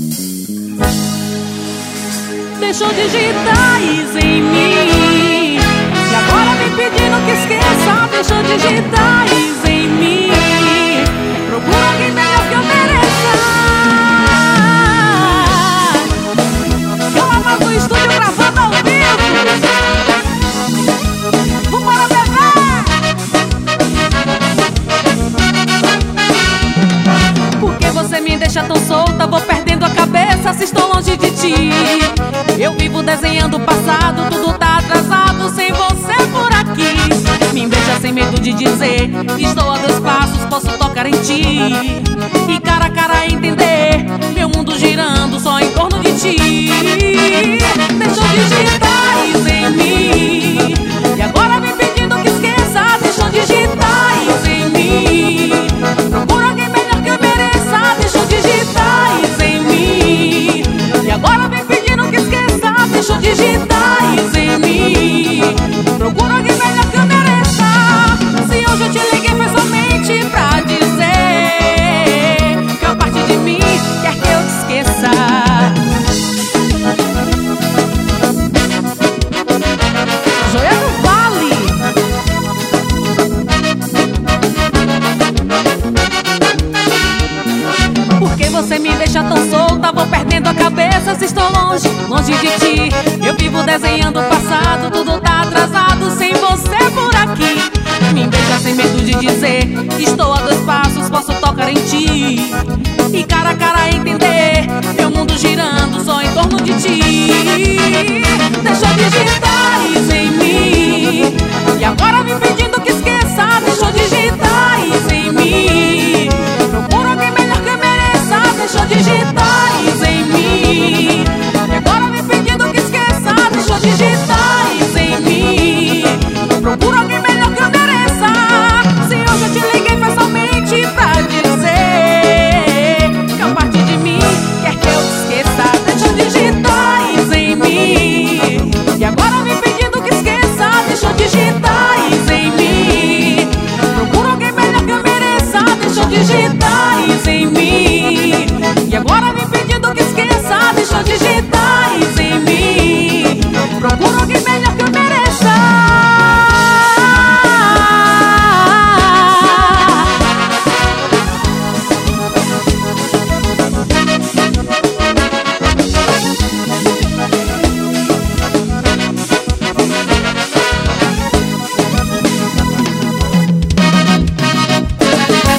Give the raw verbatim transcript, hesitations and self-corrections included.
Deixou digitais em mim e agora me pedindo que esqueça. Deixou digitais em mim. Procura alguém melhor que eu mereça. Eu lá no estúdio gravando ao vivo. Vambora, bebê! Por que você me deixa tão solta? Vou perdendo a cabeça se estou longe de ti. Eu vivo desenhando o passado, tudo tá atrasado sem você por aqui. Me beija sem medo de dizer que estou a dois passos, posso tocar em ti e cara a cara entender meu mundo girando só em torno de ti. Deixou digitais em mim e agora me pedindo que esqueça. Deixou digitais em mim. Procura alguém melhor que eu mereça. Deixou digitais em mim e agora me pedindo que esqueça. Deixou digitais em mim. Procura alguém melhor que eu mereça. Se hoje eu te liguei foi somente pra dizer que uma parte de mim quer que eu te esqueça. Joia do Vale. Por que você me deixa tão solta? Vou perdendo a cabeça se estou longe, longe de ti. Eu vivo desenhando o passado, tudo tá atrasado sem você por aqui. Me beija sem medo de dizer que estou a dois passos, posso tocar em ti